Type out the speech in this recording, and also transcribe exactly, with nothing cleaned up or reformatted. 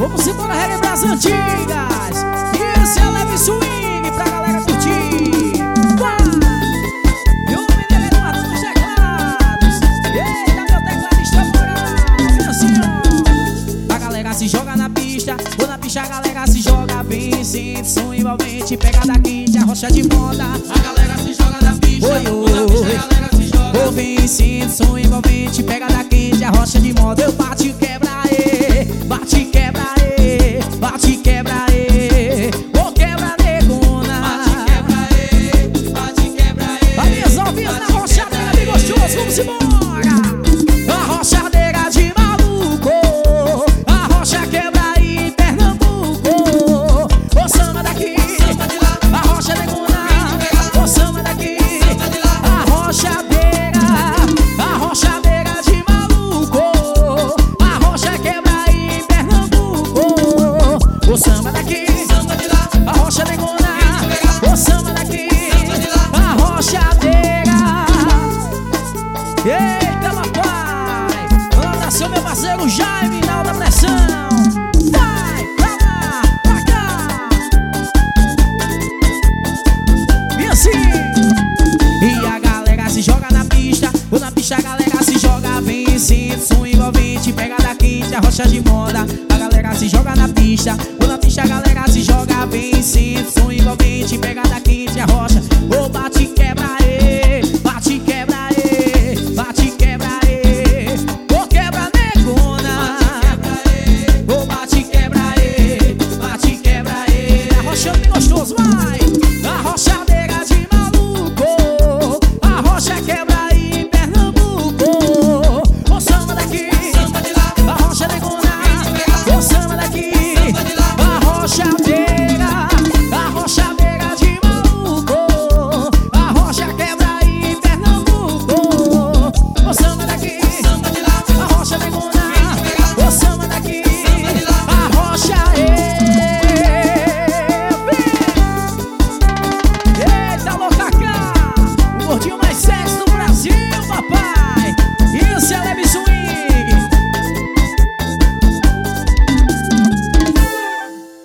Vamos embora relembrar as antigas. E esse é o leve swing pra galera curtir. Uau! E o mineiro Eduardo dos teclados. Eita, meu tecladista moral. E assim, ó. A galera se joga na pista. Ou na pista a galera se joga bem. Sente som envolvente, pegada quente, a rocha de moda. A galera se joga na pista. Oi, Ou na pista a galera se joga. Ouve, sente som envolvente, pegada quente, a rocha de moda. Eu bate e quebra, e bate e quebra, e bate e quebra, e ô quebra negona. Bate, quebra, e bate, quebra, e A minhas ouvintes na rochadeira bem gostoso, vamos embora. A rochadeira de maluco, a rocha quebra aí em Pernambuco. Ô samba daqui, samba de lá, a rocha negona. Ô samba daqui, samba de lá. a rochadeira, a rochadeira de maluco. A rocha quebra aí em Pernambuco. O samba daqui, Samba de lá, a rocha negona. O samba daqui, a rochadeira. Eita, papai! Manda seu meu parceiro Jaime na alta pressão. Vai, pra lá, pra cá. E assim. E a galera se joga na pista. Ou na pista a galera se joga bem. Sente som envolvente, pegada quente, a rocha de moda. A galera se joga na pista. Ou na pista a galera se joga bem. Sente som envolvente, pegada quente, a rocha. Ô bate quebra, e bate quebra, e bate quebra, e ô quebra negona. Ô bate quebra, e bate quebra, e a rocha bem gostoso, vai. A rochadeira de maluco, a rocha quebra aí em Pernambuco. O samba daqui, samba de lá, a rocha negona. O samba